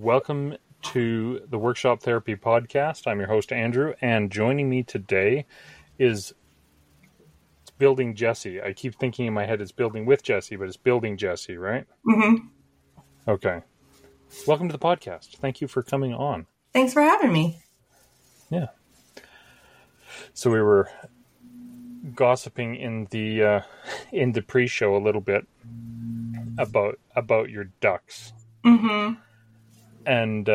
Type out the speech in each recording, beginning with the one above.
Welcome to the Workshop Therapy Podcast. I'm your host, Andrew, and joining me today is Building Jesse. I keep thinking in my head it's Building with Jesse, but it's Building Jesse, right? Mm-hmm. Okay. Welcome to the podcast. Thank you for coming on. Thanks for having me. Yeah. So we were gossiping in the pre-show a little bit about your ducks. Mm-hmm. And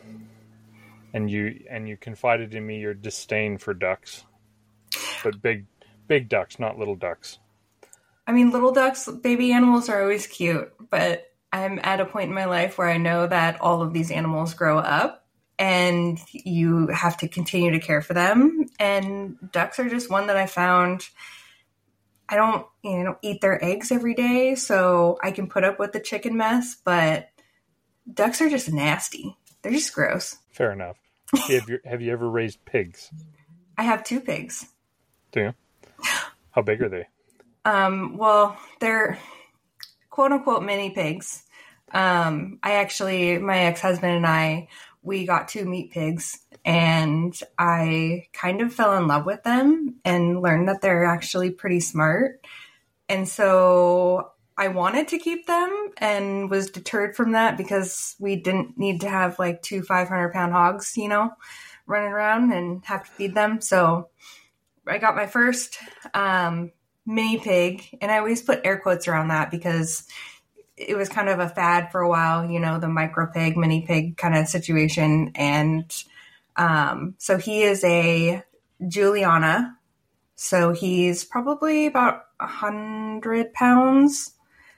you confided in me your disdain for ducks, but big ducks, not little ducks. I mean, little ducks, baby animals are always cute, but I'm at a point in my life where I know that all of these animals grow up and you have to continue to care for them. And ducks are just one that I found. I don't, eat their eggs every day, so I can put up with the chicken mess, but ducks are just nasty. They're just gross. Fair enough. Have you ever raised pigs? I have 2 pigs. Do you? How big are they? Well, they're quote unquote mini pigs. My ex-husband and I, we got 2 meat pigs, and I kind of fell in love with them and learned that they're actually pretty smart. And so I wanted to keep them and was deterred from that because we didn't need to have like 2 500-pound hogs, running around and have to feed them. So I got my first mini pig, and I always put air quotes around that because it was kind of a fad for a while, the micro pig, mini pig kind of situation. And so he is a Juliana. So he's probably about 100 pounds.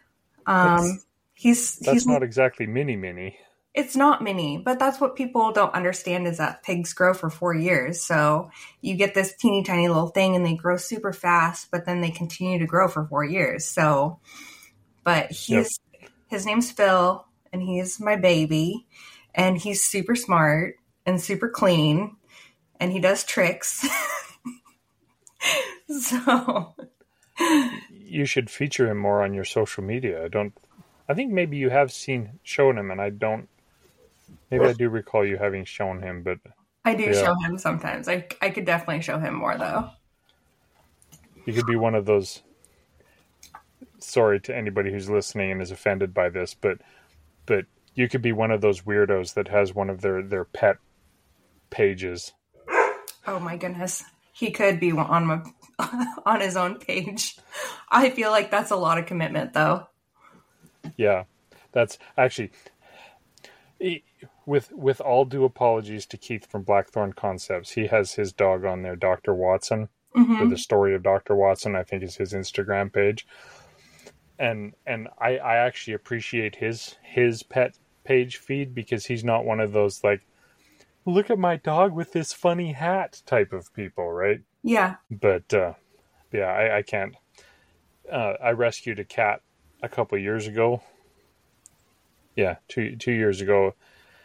He's not exactly mini. It's not mini, but that's what people don't understand is that pigs grow for 4 years. So you get this teeny tiny little thing and they grow super fast, but then they continue to grow for 4 years. So, but his name's Phil, and he's my baby, and he's super smart and super clean, and he does tricks. So you should feature him more on your social media. I think maybe you have shown him, and maybe I do recall you having shown him, but I do show him sometimes. I could definitely show him more though. You could be one of those. Sorry to anybody who's listening and is offended by this, but you could be one of those weirdos that has one of their pet pages. Oh my goodness. He could be on his own page. I feel like that's a lot of commitment though. Yeah. That's actually, with all due apologies to Keith from Blackthorn Concepts, he has his dog on there, Dr. Watson, or the story of Dr. Watson, I think is his Instagram page. And I actually appreciate his pet page feed because he's not one of those like, look at my dog with this funny hat type of people, right? Yeah. But I can't. I rescued a cat a couple of years ago. Yeah, two years ago.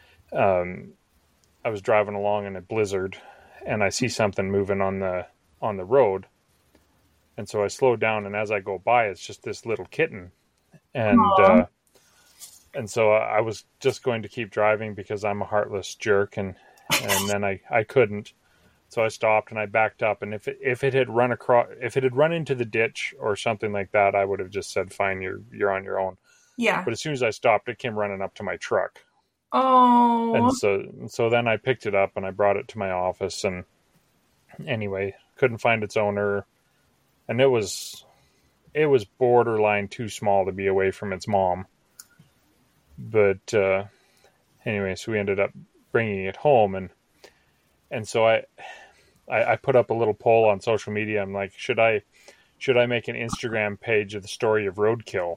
I was driving along in a blizzard, and I see something moving on the road. And so I slow down, and as I go by, it's just this little kitten. And so I was just going to keep driving because I'm a heartless jerk, and then I couldn't. So I stopped and I backed up. And if it had run into the ditch or something like that, I would have just said, "Fine, you're on your own." Yeah. But as soon as I stopped, it came running up to my truck. Oh. And so then I picked it up and I brought it to my office. And anyway, couldn't find its owner. And it was borderline too small to be away from its mom. But anyway, so we ended up bringing it home, and so I put up a little poll on social media. I'm like, should I make an Instagram page of the story of Roadkill?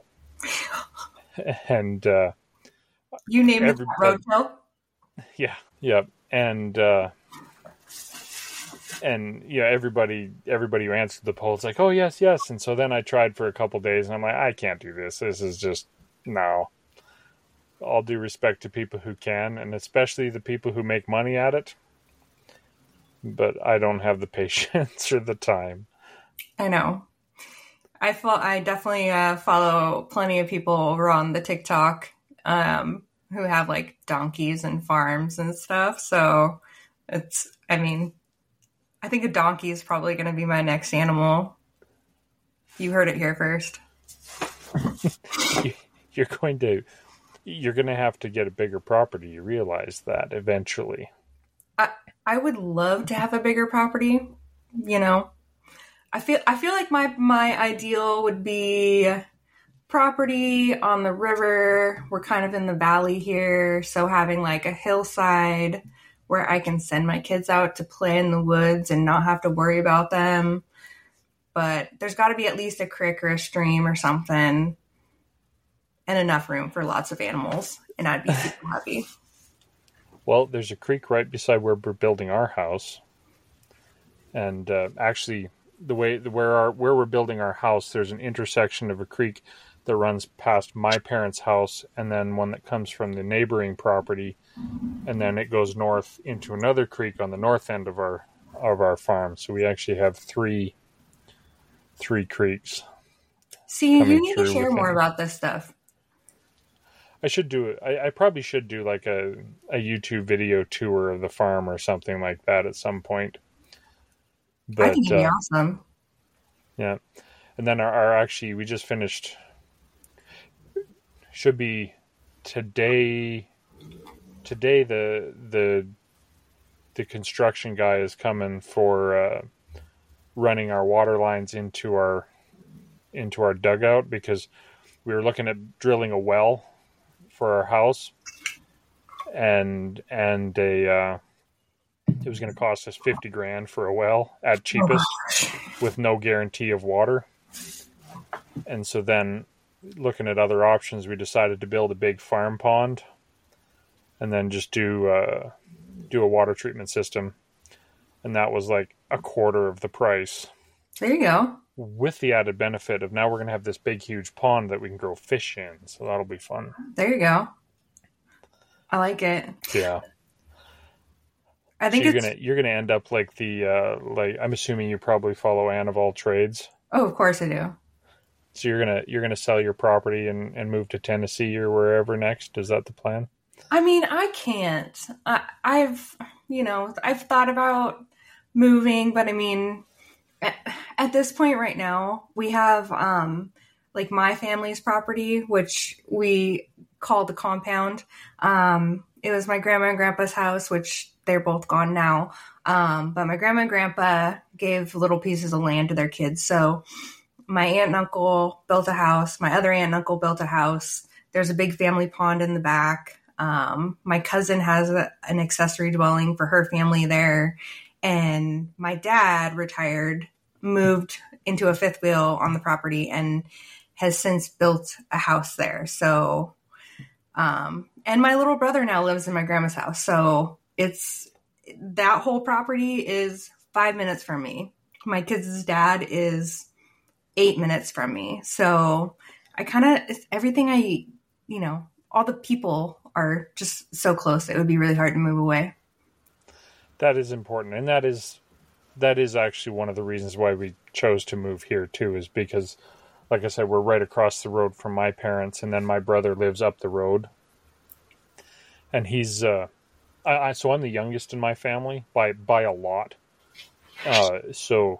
And you named it Roadkill? Yeah, yeah, and everybody who answered the poll is like, oh yes, and so then I tried for a couple days, and I'm like, I can't do this. This is just no. All due respect to people who can, and especially the people who make money at it. But I don't have the patience or the time. I know. I definitely follow plenty of people over on the TikTok who have like donkeys and farms and stuff. So I mean, I think a donkey is probably going to be my next animal. You heard it here first. You're going to have to get a bigger property. You realize that eventually. I would love to have a bigger property. You know, I feel like my ideal would be property on the river. We're kind of in the valley here, so having like a hillside where I can send my kids out to play in the woods and not have to worry about them. But there's got to be at least a creek or a stream or something, and enough room for lots of animals, and I'd be super happy. Well, there's a creek right beside where we're building our house, and actually, where we're building our house, there's an intersection of a creek that runs past my parents' house, and then one that comes from the neighboring property, and then it goes north into another creek on the north end of our farm. So we actually have three creeks. See, you need to share more about this stuff. I should do it. I probably should do like a YouTube video tour of the farm or something like that at some point. But, I think it'd be awesome. Yeah. And then our actually, we just finished, should be today the construction guy is coming for running our water lines into our dugout, because we were looking at drilling a well for our house, and it was going to cost us $50,000 for a well at cheapest, with no guarantee of water. And so then, looking at other options, we decided to build a big farm pond, and then just do a water treatment system, and that was like a quarter of the price. There you go. With the added benefit of now we're going to have this big, huge pond that we can grow fish in, so that'll be fun. There you go. I like it. Yeah. I think so you're gonna end up like the like, I'm assuming you probably follow Ann of all trades. Oh, of course I do. So you're gonna sell your property and move to Tennessee or wherever next. Is that the plan? I mean, I can't. I've thought about moving, but I mean, at this point right now, we have like my family's property, which we call the compound. It was my grandma and grandpa's house, which they're both gone now. But my grandma and grandpa gave little pieces of land to their kids. So my aunt and uncle built a house. My other aunt and uncle built a house. There's a big family pond in the back. My cousin has an accessory dwelling for her family there. And my dad retired, moved into a fifth wheel on the property, and has since built a house there. So, and my little brother now lives in my grandma's house. So that whole property is 5 minutes from me. My kids' dad is 8 minutes from me. So everything all the people are just so close. It would be really hard to move away. That is important. And that is actually one of the reasons why we chose to move here too, is because, like I said, we're right across the road from my parents, and then my brother lives up the road. And he's, so I'm the youngest in my family by a lot. So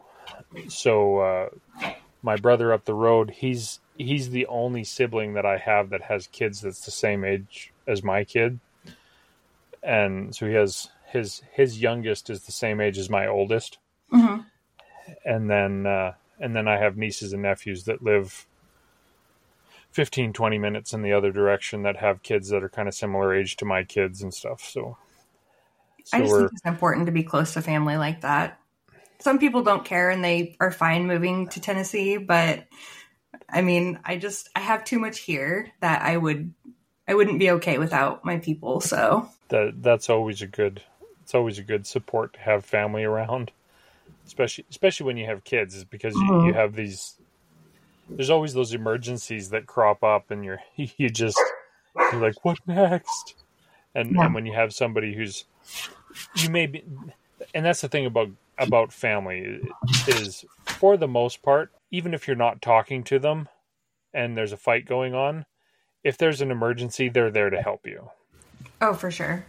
my brother up the road, he's the only sibling that I have that has kids that's the same age as my kid. And so he has his youngest is the same age as my oldest. Mm-hmm. And then I have nieces and nephews that live 15, 20 minutes in the other direction that have kids that are kind of similar age to my kids and stuff. So I just think it's important to be close to family like that. Some people don't care and they are fine moving to Tennessee, but I mean, I have too much here that I wouldn't be okay without my people. So that's always a good support to have family around, especially when you have kids, is because you have these. There's always those emergencies that crop up, and you're like, what next? And when you have somebody who's, you may be, and that's the thing about family is, for the most part, even if you're not talking to them and there's a fight going on, if there's an emergency, they're there to help you. Oh, for sure.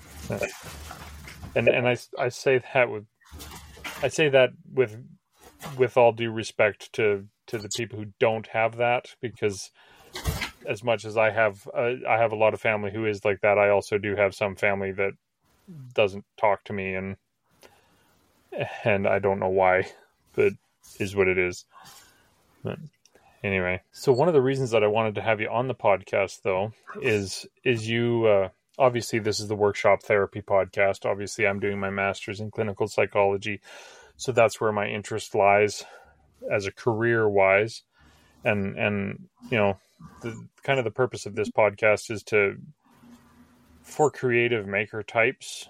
And I say that with all due respect to the people who don't have that, because as much as I have a lot of family who is like that, I also do have some family that doesn't talk to me, and I don't know why, but is what it is. But anyway, so one of the reasons that I wanted to have you on the podcast, though, is you obviously this is the Workshop Therapy podcast. Obviously, I'm doing my master's in clinical psychology, so that's where my interest lies as a career wise, and you know, the purpose of this podcast is for creative maker types,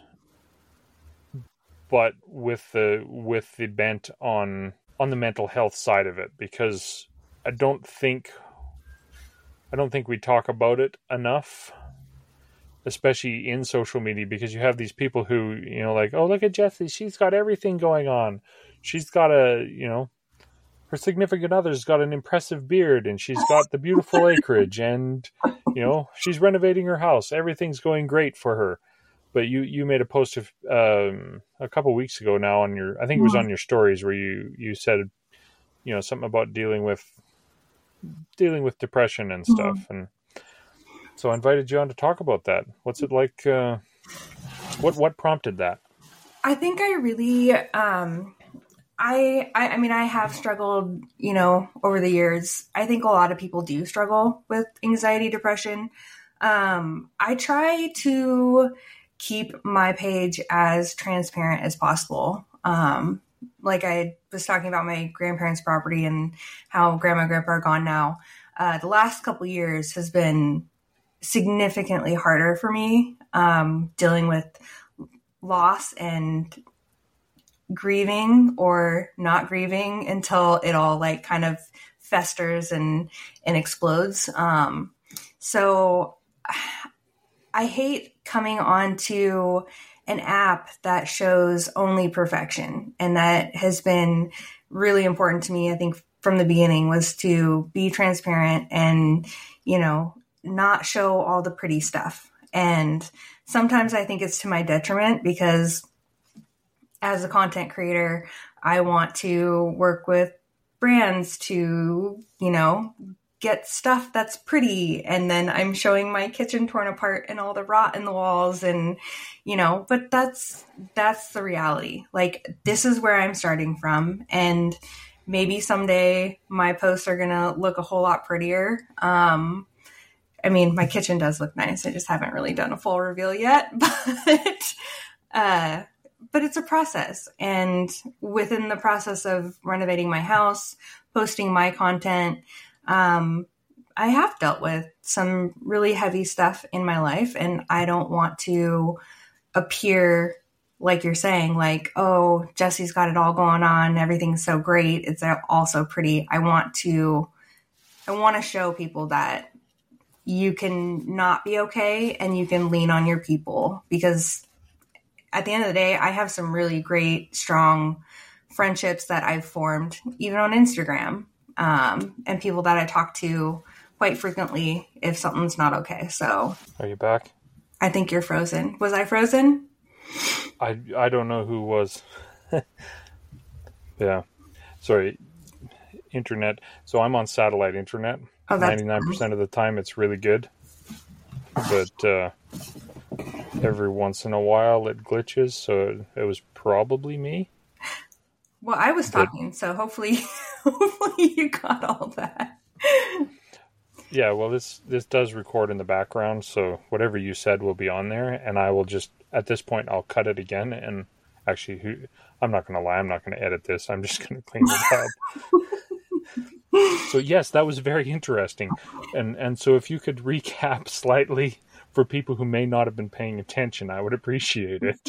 but with the bent on the mental health side of it, because I don't think we talk about it enough, especially in social media, because you have these people who, you know, like, oh, look at Jessie, she's got everything going on. She's got her significant other's got an impressive beard, and she's got the beautiful acreage, and, you know, she's renovating her house. Everything's going great for her. But you made a post of a couple weeks ago now on I think it was on your stories, where you said, you know, something about dealing with depression and stuff. And so I invited you on to talk about that. What's it like? What prompted that? I think I really, I mean, I have struggled, you know, over the years. I think a lot of people do struggle with anxiety, depression. I try to keep my page as transparent as possible. Like I was talking about my grandparents' property and how grandma and grandpa are gone now. The last couple years has been significantly harder for me, dealing with loss and grieving or not grieving until it all like kind of festers and explodes. So I hate coming onto an app that shows only perfection. And that has been really important to me, I think, from the beginning, was to be transparent and, you know, not show all the pretty stuff. And sometimes I think it's to my detriment, because as a content creator, I want to work with brands to, you know, get stuff that's pretty, and then I'm showing my kitchen torn apart and all the rot in the walls, and, you know, but that's the reality. Like, this is where I'm starting from, and maybe someday my posts are gonna look a whole lot prettier. I mean, my kitchen does look nice. I just haven't really done a full reveal yet, but it's a process. And within the process of renovating my house, posting my content, I have dealt with some really heavy stuff in my life, and I don't want to appear like you're saying, like, oh, Jessie's got it all going on. Everything's so great. It's all so pretty. I want to show people that you can not be okay, and you can lean on your people, because at the end of the day, I have some really great, strong friendships that I've formed, even on Instagram, and people that I talk to quite frequently if something's not okay. So, are you back? I think you're frozen. Was I frozen? I don't know who was. Yeah. Sorry. Internet. So I'm on satellite internet. Oh, 99% of the time it's really good. But every once in a while it glitches, so it was probably me. Well, I was talking, so hopefully you got all that. Yeah, well, this does record in the background, so whatever you said will be on there, and I will just, at this point, I'll cut it again, and actually, I'm not going to lie, I'm not going to edit this, I'm just going to clean it up. So yes, that was very interesting, and so if you could recap slightly for people who may not have been paying attention, I would appreciate it.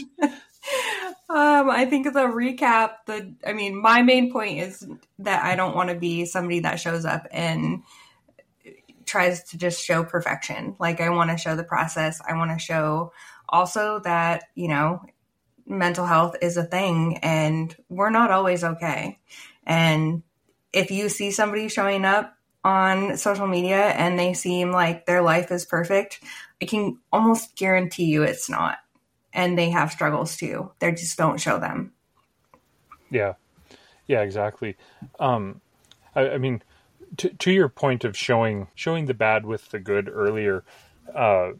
I think the recap, my main point is that I don't want to be somebody that shows up and tries to just show perfection. Like, I want to show the process. I want to show also that, you know, mental health is a thing and we're not always okay. And if you see somebody showing up on social media and they seem like their life is perfect, I can almost guarantee you it's not. And they have struggles too. They just don't show them. Yeah. Yeah, exactly. I mean, to your point of showing the bad with the good earlier, uh,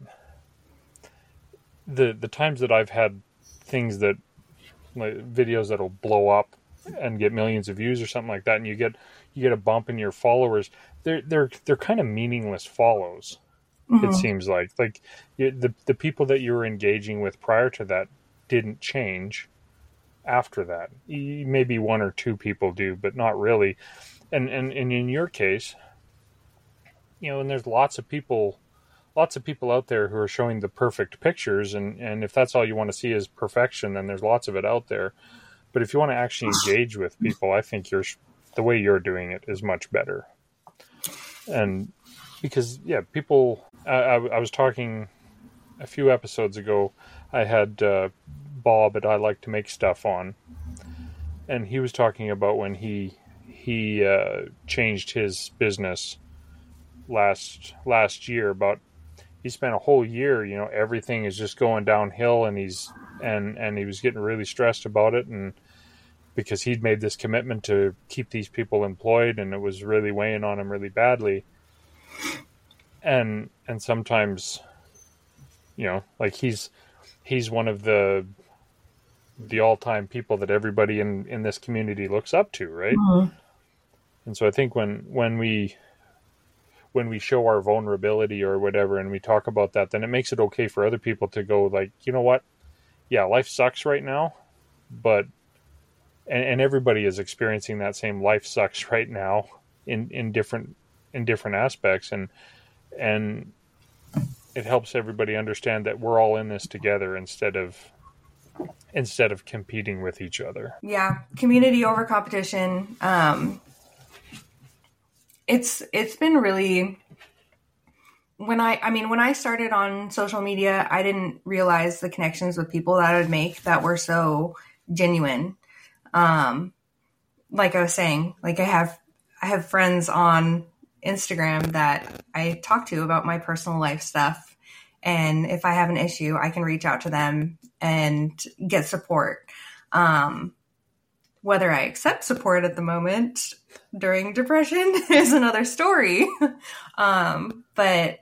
the times that I've had things that, like, videos that'll blow up and get millions of views or something like that, and you get a bump in your followers, they're kind of meaningless follows. It Mm-hmm. seems like the people that you were engaging with prior to that didn't change after that. Maybe one or two people do, but not really. And in your case, and there's lots of people out there who are showing the perfect pictures, and if that's all you want to see is perfection, then there's lots of it out there. But if you want to actually engage with people, I think the way you're doing it is much better. And because, yeah, people, I was talking a few episodes ago, I had Bob at I Like to Make Stuff on, and he was talking about when he changed his business last year. About he spent a whole year, everything is just going downhill, and he was getting really stressed about it, and because he'd made this commitment to keep these people employed, and it was really weighing on him really badly. And sometimes, like he's one of the all-time people that everybody in this community looks up to, right? Mm-hmm. And so I think when we show our vulnerability or whatever, and we talk about that, then it makes it okay for other people to go, like, you know what? Yeah, life sucks right now, but and everybody is experiencing that same life sucks right now in different aspects, and it helps everybody understand that we're all in this together instead of competing with each other. Yeah, community over competition. It's been really, when I started on social media, I didn't realize the connections with people that I would make that were so genuine. Like I was saying, like I have friends on Instagram that I talk to about my personal life stuff. And if I have an issue, I can reach out to them and get support. Whether I accept support at the moment during depression is another story. But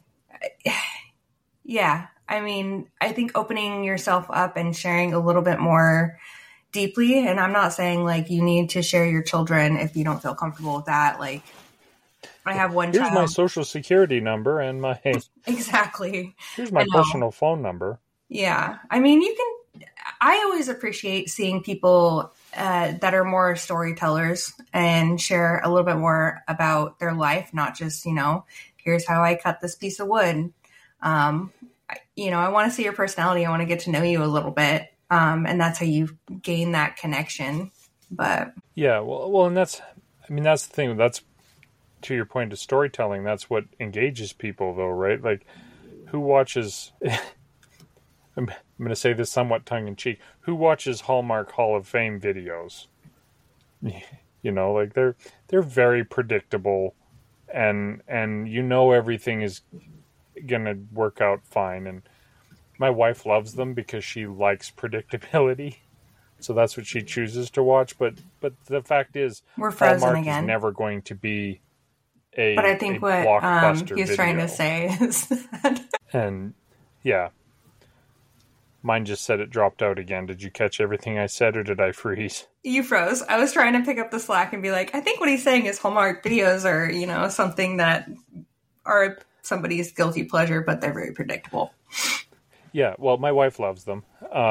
yeah, I mean, I think opening yourself up and sharing a little bit more deeply, and I'm not saying like you need to share your children if you don't feel comfortable with that. Like, I have one Here's child. my social security number and my Exactly. Here's my personal phone number. Yeah. I mean, I always appreciate seeing people that are more storytellers and share a little bit more about their life, not just, here's how I cut this piece of wood. I want to see your personality. I want to get to know you a little bit. And that's how you gain that connection. But yeah, well, and that's the thing. That's, to your point of storytelling, that's what engages people, though, right? Like, who watches? I'm going to say this somewhat tongue-in-cheek. Who watches Hallmark Hall of Fame videos? Like they're very predictable, and everything is going to work out fine. And my wife loves them because she likes predictability, so that's what she chooses to watch. But the fact is, we're frozen Hallmark again. is never going to be but I think what he's video. Trying to say is that. And yeah. Mine just said it dropped out again. Did you catch everything I said, or did I freeze? You froze. I was trying to pick up the slack and be like, I think what he's saying is Hallmark videos are, something that are somebody's guilty pleasure, but they're very predictable. Yeah, well, my wife loves them.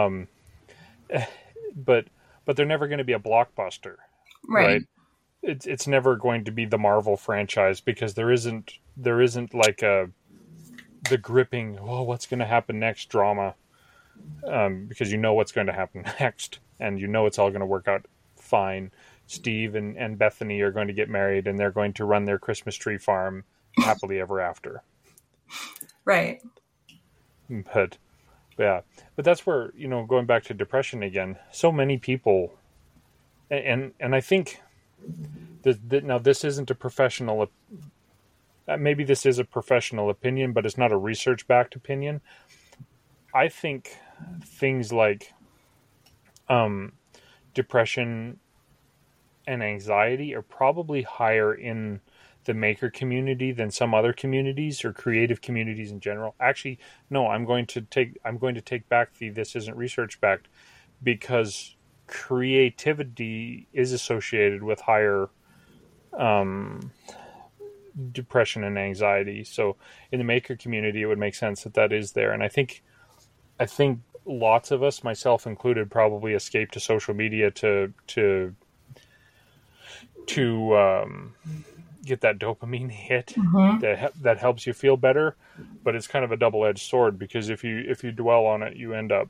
But they're never going to be a blockbuster. Right? It's never going to be the Marvel franchise, because there isn't like the gripping, what's going to happen next drama. Because what's going to happen next, and it's all going to work out fine. Steve and Bethany are going to get married, and they're going to run their Christmas tree farm happily ever after. Right. But that's where, going back to depression again, so many people, and I think Now, this isn't a professional. Maybe this is a professional opinion, but it's not a research-backed opinion. I think things like depression and anxiety are probably higher in the maker community than some other communities or creative communities in general. Actually, no, I'm going to take back the this isn't research backed, because creativity is associated with higher depression and anxiety. So in the maker community, it would make sense that is there. And I think lots of us, myself included, probably escape to social media to get that dopamine hit that helps you feel better. But it's kind of a double-edged sword, because if you dwell on it, you end up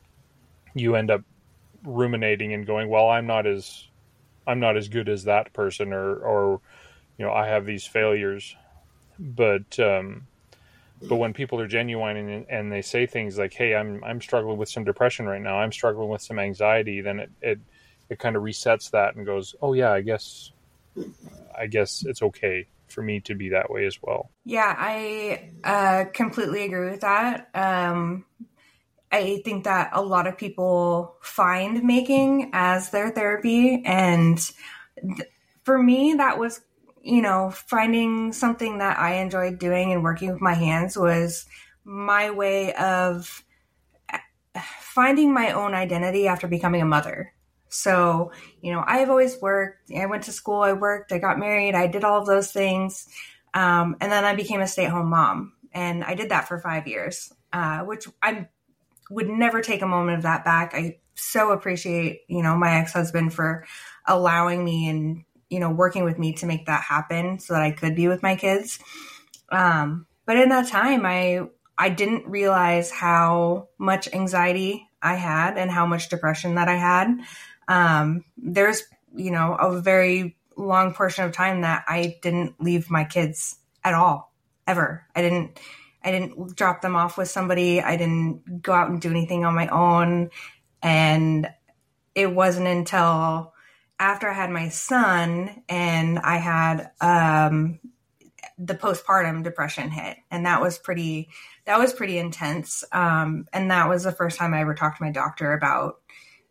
ruminating and going, well, I'm not as good as that person, or I have these failures. But when people are genuine and they say things like, hey, I'm struggling with some depression right now, I'm struggling with some anxiety, then it kind of resets that and goes, oh yeah, I guess it's okay for me to be that way as well. Yeah, I completely agree with that. I think that a lot of people find making as their therapy. And for me, that was, finding something that I enjoyed doing and working with my hands was my way of finding my own identity after becoming a mother. So, I've always worked. I went to school, I worked, I got married, I did all of those things. And then I became a stay-at-home mom. And I did that for 5 years, which I would never take a moment of that back. I so appreciate, my ex-husband for allowing me and, working with me to make that happen so that I could be with my kids. But in that time, I didn't realize how much anxiety I had and how much depression that I had. There's, a very long portion of time that I didn't leave my kids at all, ever. I didn't drop them off with somebody. I didn't go out and do anything on my own. And it wasn't until after I had my son and I had the postpartum depression hit. And that was pretty intense. And that was the first time I ever talked to my doctor about,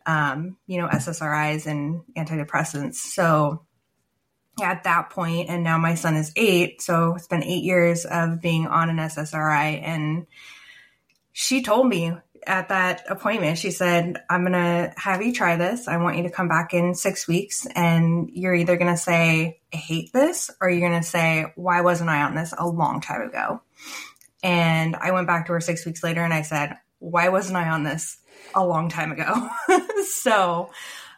SSRIs and antidepressants. So at that point, and now my son is 8, so it's been 8 years of being on an SSRI. And she told me at that appointment, she said, I'm going to have you try this. I want you to come back in 6 weeks, and you're either going to say, I hate this, or you're going to say, why wasn't I on this a long time ago? And I went back to her 6 weeks later and I said, why wasn't I on this a long time ago? So,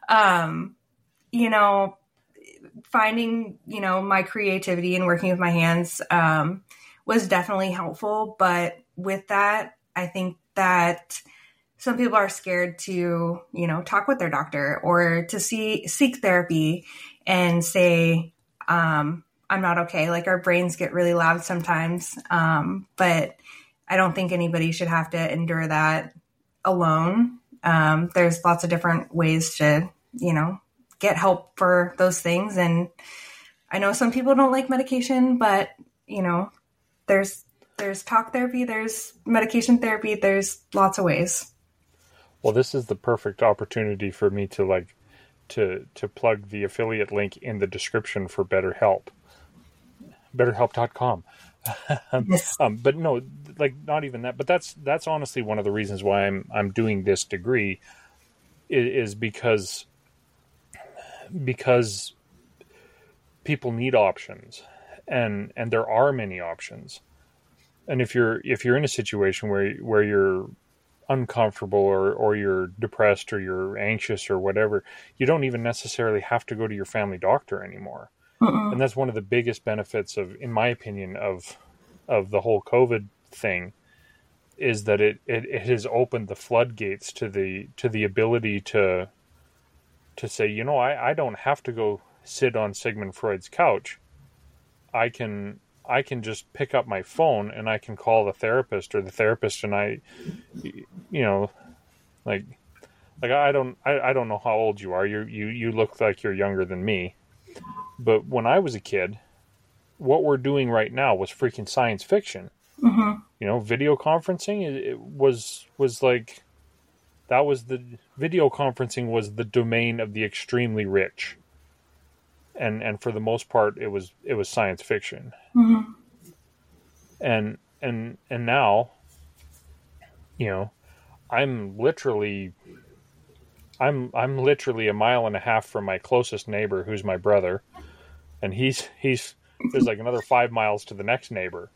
finding, my creativity and working with my hands was definitely helpful. But with that, I think that some people are scared to, talk with their doctor or to seek therapy and say, I'm not okay. Like, our brains get really loud sometimes. But I don't think anybody should have to endure that alone. There's lots of different ways to, get help for those things. And I know some people don't like medication, but, there's talk therapy, there's medication therapy, there's lots of ways. Well, this is the perfect opportunity for me to plug the affiliate link in the description for BetterHelp. BetterHelp.com. Yes. But no, not even that. But that's honestly one of the reasons why I'm doing this degree is because people need options, and there are many options. And if you're in a situation where you're uncomfortable or you're depressed or you're anxious or whatever, you don't even necessarily have to go to your family doctor anymore. And that's one of the biggest benefits in my opinion, of the whole COVID thing, is that it has opened the floodgates to the ability to say, I don't have to go sit on Sigmund Freud's couch. I can just pick up my phone and I can call the therapist, or the therapist and I don't know how old you are. You look like you're younger than me. But when I was a kid, what we're doing right now was freaking science fiction. Mm-hmm. You know, video conferencing, it was like, that was the video conferencing was the domain of the extremely rich. And for the most part, it was science fiction. Mm-hmm. And now, you know, I'm literally a mile and a half from my closest neighbor, who's my brother, and he's there's like another 5 miles to the next neighbor.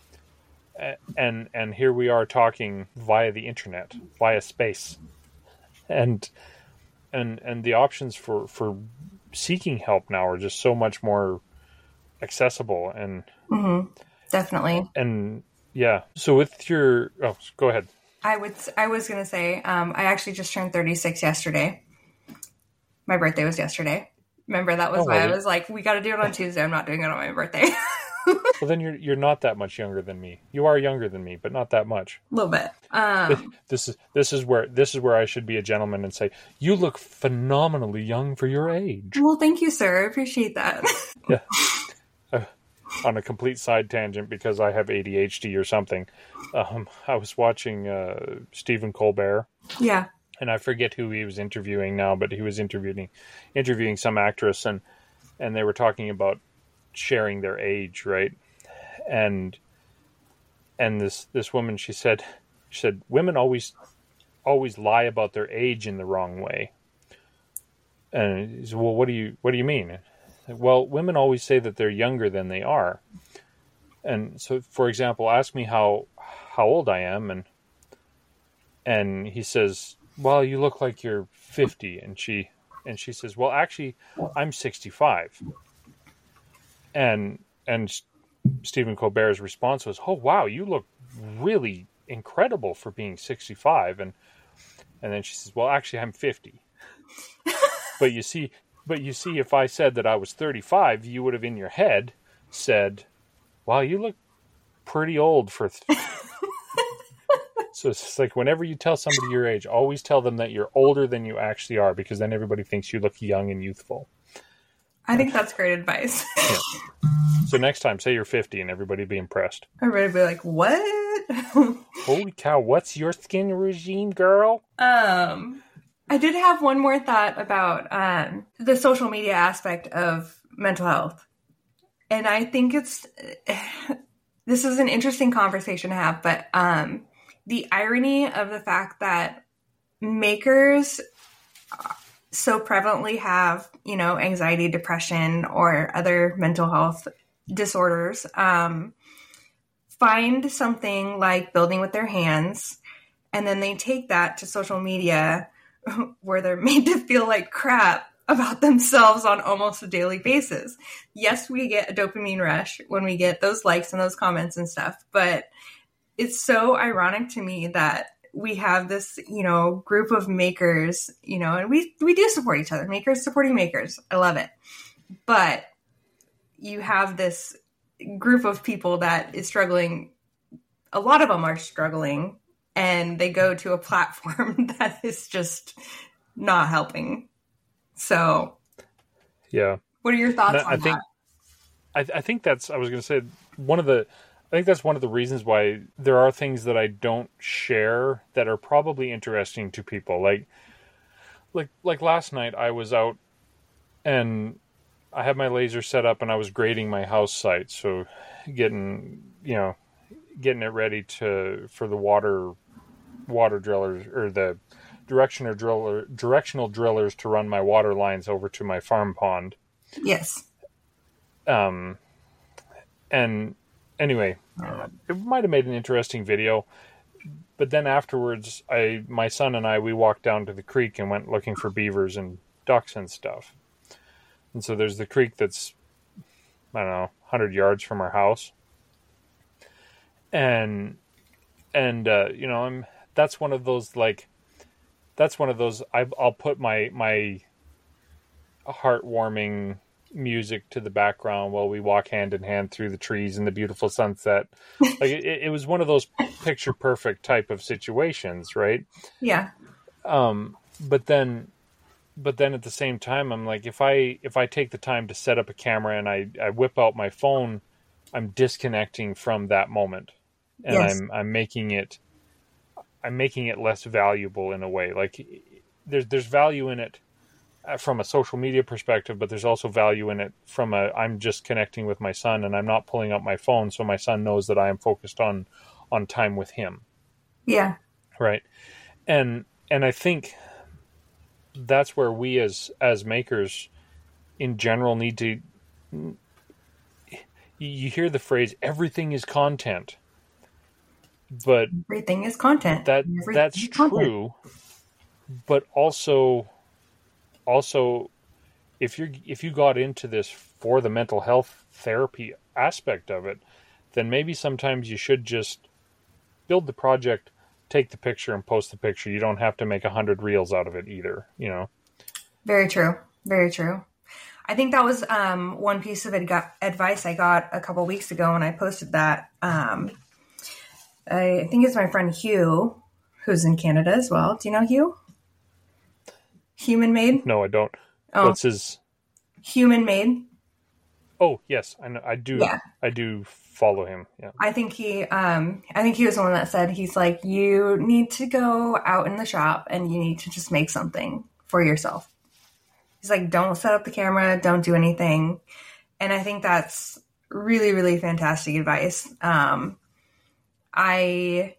And here we are talking via the internet, via space. And the options for seeking help now are just so much more accessible. And Mm-hmm. Definitely. and yeah, so with your, oh, go ahead. I was going to say, I actually just turned 36 yesterday. My birthday was yesterday. Remember, that was why I was like, we got to do it on Tuesday. I'm not doing it on my birthday. Well, then you're not that much younger than me. You are younger than me, but not that much. A little bit. This is where I should be a gentleman and say, you look phenomenally young for your age. Well, thank you, sir. I appreciate that. Yeah. On a complete side tangent, because I have ADHD or something, I was watching Stephen Colbert. Yeah. And I forget who he was interviewing now, but he was interviewing some actress, and they were talking about sharing their age, right? And this woman, she said women always lie about their age in the wrong way. And he said, well, what do you mean? Well, women always say that they're younger than they are. And so, for example, ask me how old I am, and he says, well, you look like you're 50. And she says, well, actually, I'm 65. And Stephen Colbert's response was, oh, wow, you look really incredible for being 65. And then she says, well, actually, I'm 50. But you see, if I said that I was 35, you would have in your head said, wow, you look pretty old for... So it's like, whenever you tell somebody your age, always tell them that you're older than you actually are, because then everybody thinks you look young and youthful. I think that's great advice. Yeah. So next time, say you're 50 and everybody be impressed. Everybody be like, what? Holy cow, what's your skin regime, girl? I did have one more thought about the social media aspect of mental health. And I think this is an interesting conversation to have, but the irony of the fact that makers so prevalently have, anxiety, depression, or other mental health disorders, find something like building with their hands, and then they take that to social media where they're made to feel like crap about themselves on almost a daily basis. Yes, we get a dopamine rush when we get those likes and those comments and stuff, but it's so ironic to me that we have this, group of makers, and we do support each other. Makers supporting makers. I love it. But you have this group of people that is struggling. A lot of them are struggling, and they go to a platform that is just not helping. So, yeah. What are your thoughts on that? I think that's, I was going to say, I think that's one of the reasons why there are things that I don't share that are probably interesting to people. Like last night, I was out and I had my laser set up and I was grading my house site. So getting it ready for the water drillers, or the directional drillers to run my water lines over to my farm pond. Yes. And anyway, it might have made an interesting video, but then afterwards, my son and I, we walked down to the creek and went looking for beavers and ducks and stuff. And so there's the creek that's, I don't know, 100 yards from our house. And that's one of those, I'll put my heartwarming music to the background while we walk hand in hand through the trees and the beautiful sunset. Like it was one of those picture perfect type of situations, right? Yeah. But then but then at the same time, I'm like, if I take the time to set up a camera and I whip out my phone, I'm disconnecting from that moment, and Yes. I'm making it less valuable in a way. Like there's value in it from a social media perspective, but there's also value in it from I'm just connecting with my son and I'm not pulling up my phone, so my son knows that I am focused on time with him, Yeah. right? And I think that's where we as makers in general need to. You hear the phrase "everything is content," but Everything is content. that's Everything is content. true. But also, if you got into this for the mental health therapy aspect of it, then maybe sometimes you should just build the project, take the picture, and post the picture. You don't have to make 100 reels out of it either. Very true. Very true. I think that was one piece of advice I got a couple weeks ago when I posted that. I think it's my friend Hugh, who's in Canada as well. Do you know Hugh? Human Made? No, I don't. Oh, What's his? Human Made. Oh, yes, I know. I do. Yeah. I do follow him. Yeah. I think he was the one that said, he's like, you need to go out in the shop and you need to just make something for yourself. He's like, don't set up the camera, don't do anything. And I think that's really, really fantastic advice. I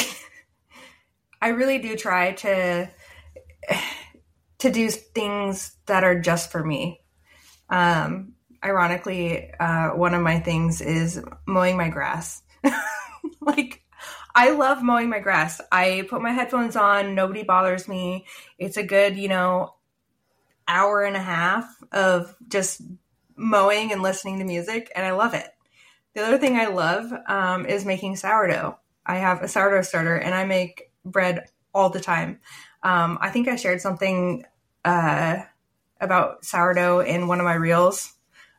I really do try to do things that are just for me. Ironically, one of my things is mowing my grass. Like, I love mowing my grass. I put my headphones on, nobody bothers me. It's a good, hour and a half of just mowing and listening to music, and I love it. The other thing I love is making sourdough. I have a sourdough starter, and I make bread all the time. I think I shared something about sourdough in one of my reels,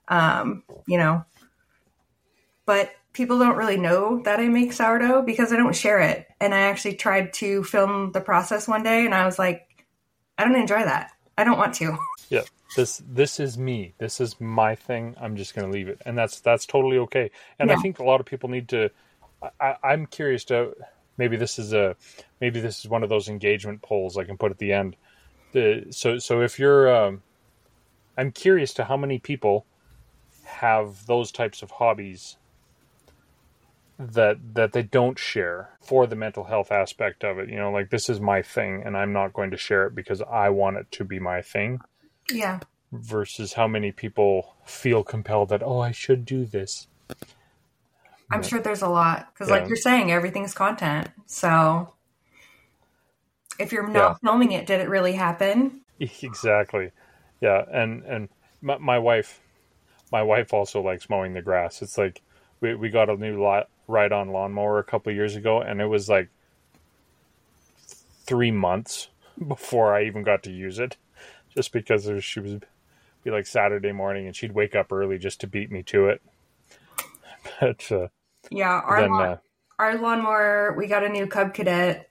but people don't really know that I make sourdough because I don't share it. And I actually tried to film the process one day, and I was like, I don't enjoy that. I don't want to. Yeah. This is me. This is my thing. I'm just going to leave it, and that's totally okay. And Yeah. I think a lot of people need to. I'm curious to. Maybe this is one of those engagement polls I can put at the end. So if you're, I'm curious to how many people have those types of hobbies that they don't share for the mental health aspect of it. Like, this is my thing, and I'm not going to share it because I want it to be my thing. Yeah. Versus how many people feel compelled that, oh, I should do this. I'm sure there's a lot because, like you're saying, everything's content. So if you're not filming it, did it really happen? Exactly. Yeah, and my wife also likes mowing the grass. It's like we got a new ride-on lawnmower a couple of years ago, and it was like 3 months before I even got to use it, just because she was be like Saturday morning, and she'd wake up early just to beat me to it. But yeah, our lawnmower, we got a new Cub Cadet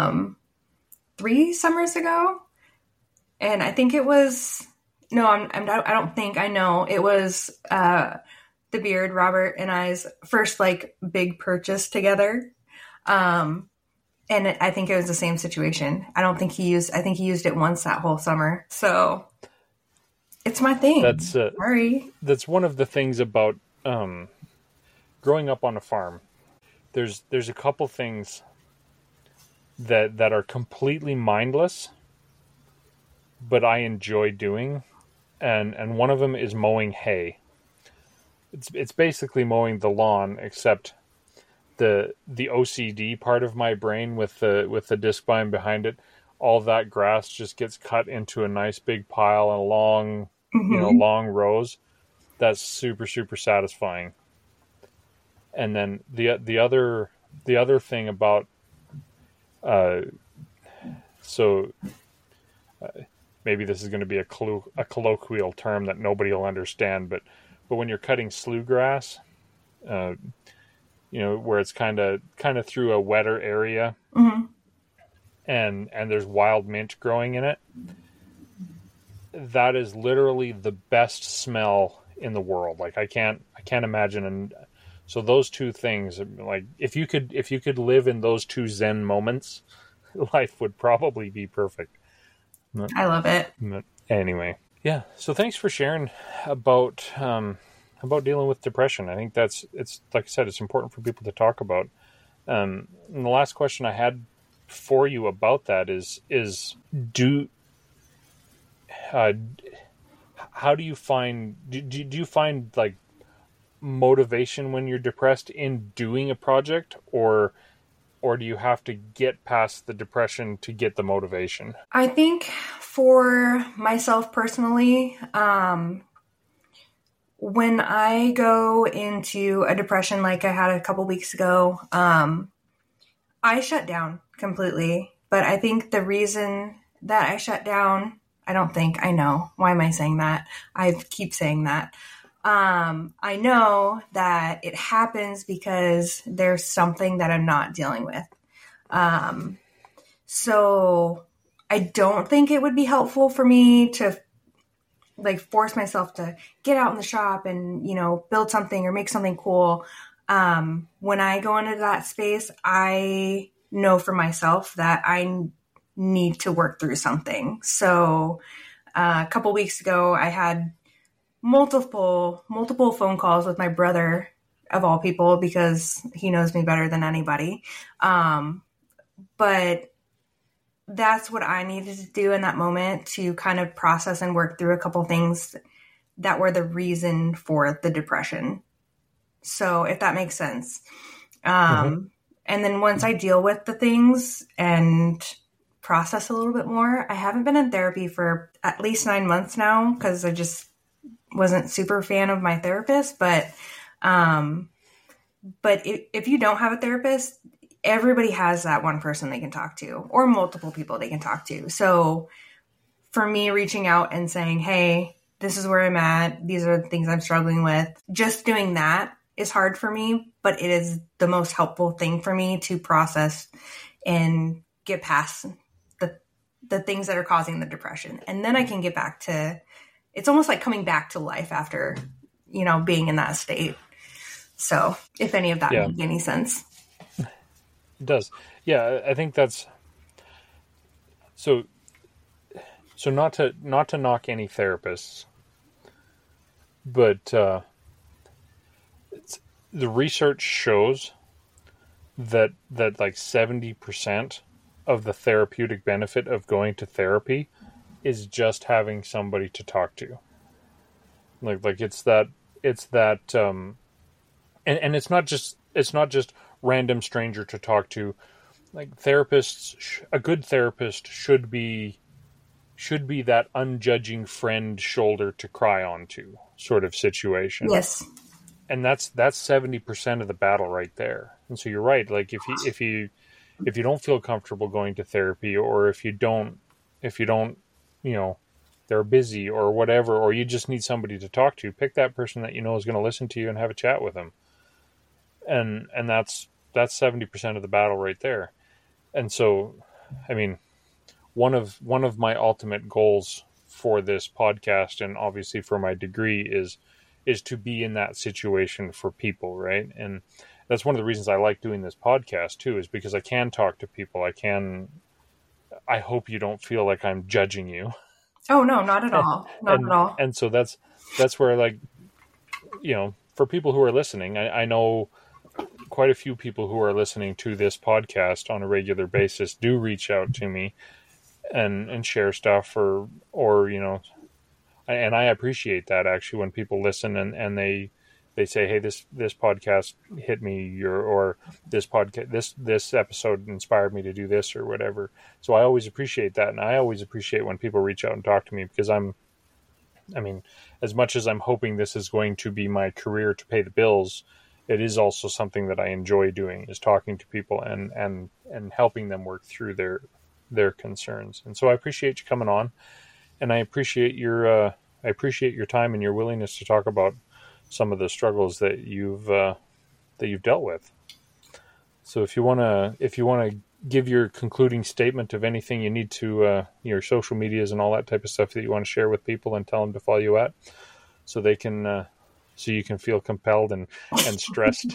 3 summers ago, and I think it was I don't think I know it was the Beard, Robert and I's first like big purchase together. And I think it was the same situation. I think he used it once that whole summer. So it's my thing. That's one of the things about growing up on a farm. There's a couple things that are completely mindless, but I enjoy doing, and one of them is mowing hay. It's basically mowing the lawn, except the OCD part of my brain with the disc spine behind it, all that grass just gets cut into a nice big pile and long rows. That's super, super satisfying. And then the other thing about maybe this is going to be a colloquial term that nobody will understand, but when you're cutting slough grass, where it's kind of through a wetter area, and there's wild mint growing in it, that is literally the best smell in the world. Like I can't imagine. And so those two things, like if you could live in those two Zen moments, life would probably be perfect. I love it. But anyway, yeah. So thanks for sharing about dealing with depression. I think it's like I said, it's important for people to talk about. And the last question I had for you about that is how do you find do you find like motivation when you're depressed in doing a project, or do you have to get past the depression to get the motivation? I think for myself personally, when I go into a depression like I had a couple weeks ago, I shut down completely. But I think the reason that I shut down, I know. Why am I saying that? I keep saying that. I know that it happens because there's something that I'm not dealing with. So I don't think it would be helpful for me to like force myself to get out in the shop and, build something or make something cool. When I go into that space, I know for myself that I need to work through something. So a couple weeks ago, I had multiple phone calls with my brother, of all people, because he knows me better than anybody. But that's what I needed to do in that moment to kind of process and work through a couple things that were the reason for the depression. So if that makes sense. And then once I deal with the things and process a little bit more, I haven't been in therapy for at least 9 months now because I just wasn't super fan of my therapist. But if you don't have a therapist, everybody has that one person they can talk to or multiple people they can talk to. So for me, reaching out and saying, hey, this is where I'm at. These are the things I'm struggling with. Just doing that is hard for me, but it is the most helpful thing for me to process and get past the things that are causing the depression. And then I can get back to, it's almost like coming back to life after, being in that state. So if any of that makes any sense. It does. Yeah, I think that's so not to knock any therapists, but the research shows that like 70% of the therapeutic benefit of going to therapy is just having somebody to talk to. Like it's that and it's not just random stranger to talk to. Like therapists, a good therapist should be that unjudging friend shoulder to cry onto sort of situation. Yes. And that's 70% of the battle right there. And so you're right. Like if you don't feel comfortable going to therapy, or if you don't, they're busy or whatever, or you just need somebody to talk to, pick that person that is going to listen to you and have a chat with them. And that's 70% of the battle right there. And so, I mean, one of my ultimate goals for this podcast, and obviously for my degree, is to be in that situation for people, right? And that's one of the reasons I like doing this podcast too, is because I can talk to people. I hope you don't feel like I'm judging you. Oh no, not at all. Not at all. And so that's where, like, for people who are listening, I know quite a few people who are listening to this podcast on a regular basis do reach out to me and share stuff or and I appreciate that, actually, when people listen and they say, hey, this podcast hit me, or this podcast, this episode inspired me to do this or whatever. So I always appreciate that. And I always appreciate when people reach out and talk to me, because as much as I'm hoping this is going to be my career to pay the bills, it is also something that I enjoy doing, is talking to people and helping them work through their concerns. And so I appreciate you coming on, and I appreciate your time and your willingness to talk about some of the struggles that you've dealt with. So if you want to give your concluding statement of anything you need to, your social medias and all that type of stuff that you want to share with people and tell them to follow you at, so they can, so you can feel compelled and stressed.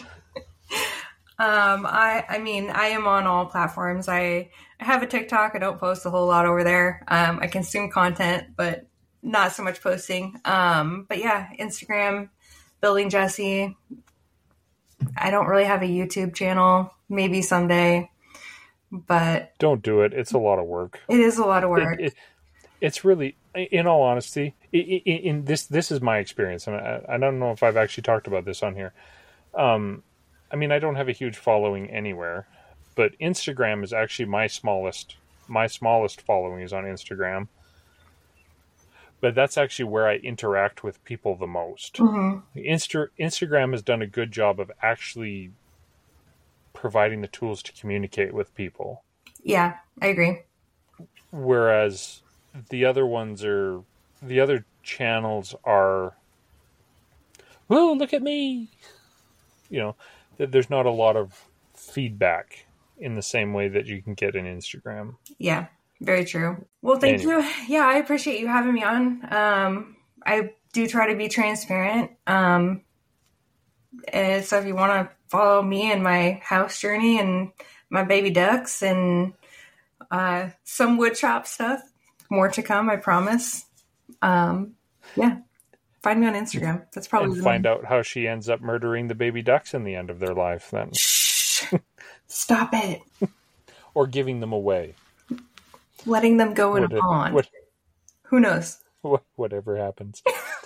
I mean, I am on all platforms. I have a TikTok. I don't post a whole lot over there. I consume content, but not so much posting. But yeah, Instagram, Building Jessie. I don't really have a YouTube channel. Maybe someday, but don't do it. It's a lot of work. It is a lot of work. It's really, in all honesty, in this is my experience, and I don't know if I've actually talked about this on here. I mean, I don't have a huge following anywhere, but Instagram is actually my smallest following is on Instagram. But that's actually where I interact with people the most. Mm-hmm. Instagram has done a good job of actually providing the tools to communicate with people. Yeah, I agree. Whereas the other channels are, whoa, look at me. You know, there's not a lot of feedback in the same way that you can get in Instagram. Yeah, very true. Well, thank you. Yeah, I appreciate you having me on. I do try to be transparent. And so if you want to follow me and my house journey and my baby ducks and some wood chop stuff, more to come, I promise. Yeah. Find me on Instagram. That's probably and find out how she ends up murdering the baby ducks in the end of their life then. Shh. Stop it. Or giving them away. Letting them go in a pond. Who knows? Whatever happens.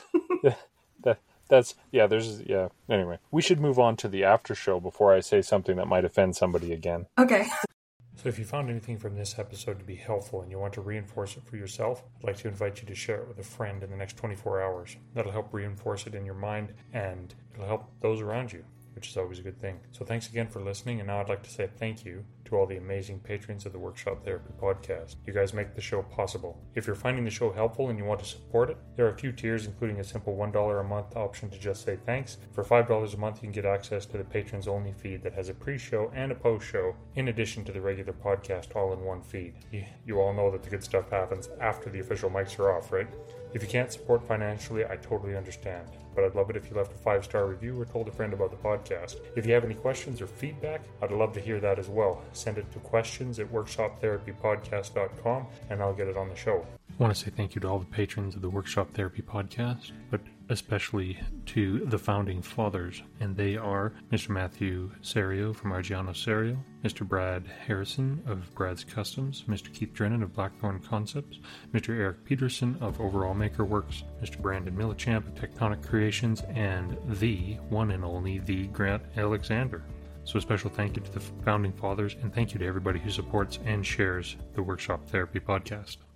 Anyway, we should move on to the after show before I say something that might offend somebody again. Okay. So if you found anything from this episode to be helpful and you want to reinforce it for yourself, I'd like to invite you to share it with a friend in the next 24 hours. That'll help reinforce it in your mind, and it'll help those around you, which is always a good thing. So thanks again for listening, and now I'd like to say thank you to all the amazing patrons of the Workshop Therapy Podcast. You guys make the show possible. If you're finding the show helpful and you want to support it, there are a few tiers, including a simple $1 a month option to just say thanks. For $5 a month, you can get access to the patrons only feed that has a pre-show and a post-show, in addition to the regular podcast all in one feed. You all know that the good stuff happens after the official mics are off, right? If you can't support financially, I totally understand, but I'd love it if you left a 5-star review or told a friend about the podcast. If you have any questions or feedback, I'd love to hear that as well. Send it to questions@workshoptherapypodcast.com and I'll get it on the show. I want to say thank you to all the patrons of the Workshop Therapy Podcast, but especially to the founding fathers, and they are Mr. Matthew Serio from Argiano Serio, Mr. Brad Harrison of Brad's Customs, Mr. Keith Drennan of Blackthorn Concepts, Mr. Eric Peterson of Overall Maker Works, Mr. Brandon Millichamp of Tectonic Creations, and the one and only the Grant Alexander. So a special thank you to the founding fathers, and thank you to everybody who supports and shares the Workshop Therapy Podcast.